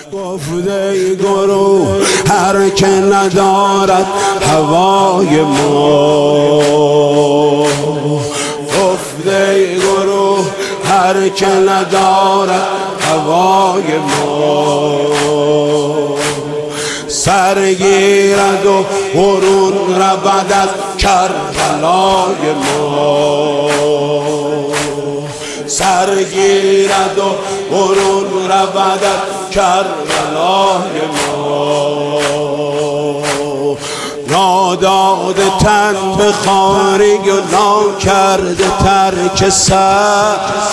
گفته گروه هر که ندارد هوای ما، گفته گروه هر که ندارد هوای ما، سرگیرد و برون رود از کربلای ما، سرگیرد و برون رود از کربلای ما، ناداده تن به خاری و ناکرده ترک سر،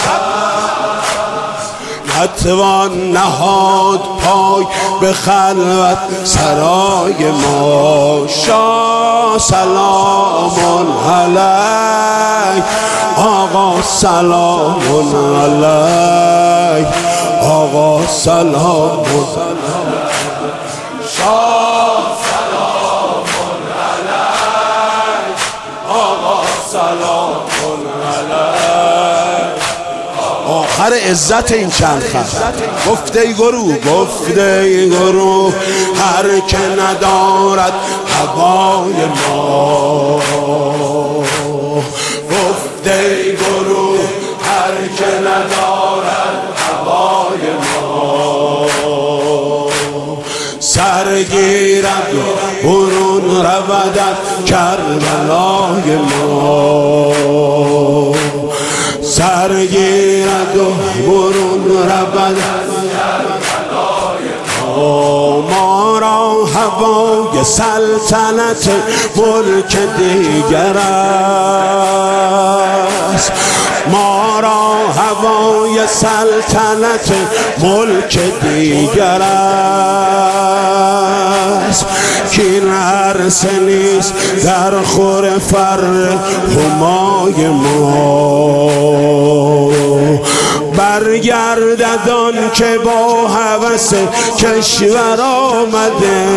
نتوان نهاد پای به خلوت سرای ما. شاه سلام علیک آقا، سلام علیک آقا، سلام علیک شاه، سلام علیک آقا، سلام علیک. آخر عزت این چند خط گفته گروه، گفته گروه هر که ندارد هوای ما، گفته گروه هر که ندارد هوای ما، سرگیرد و برون رود از کربلای ما، سرگیرد و برون رود از کربلای ما. ما را هوای سلطنت ملک دیگر است، ما را هوای سلطنت ملک دیگر است، کین عرصه نیست در خور فر همای ما، برگردد آن که با هوس کشور آمده،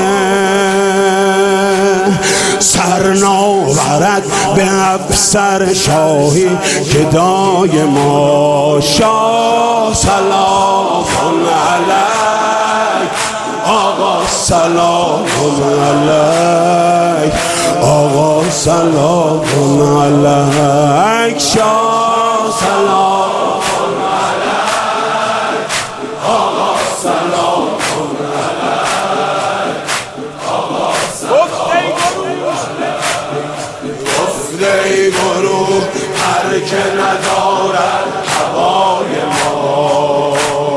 سر ناورد به افسر شاهی گدای ما. شاه سلام علیک آقا، سلام علیک آقا، سلام علیک شاه، سلام علیک آقا، سلام علیک آقا، سلام. گفته گروه هر که ندارد هوای ما،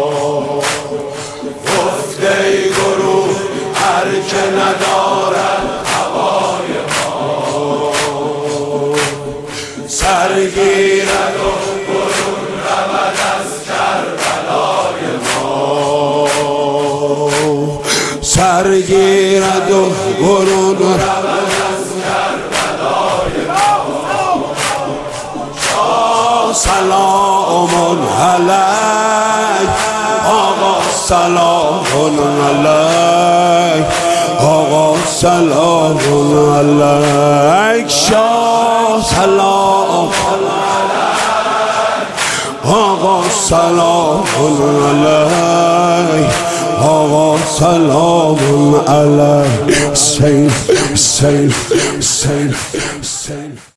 گفته گروه هر که ندارد هوای ما، سرگیرد و برون رود از کربلای ما، سرگیرد و برون رود از کربلای ما. شاه سلام علیک آقا، سلام علیک آقا، سلام علیک شاه، سلام علیک آقا، سلام علیک آقا، سلام علیک. سیل سیل سیل سیل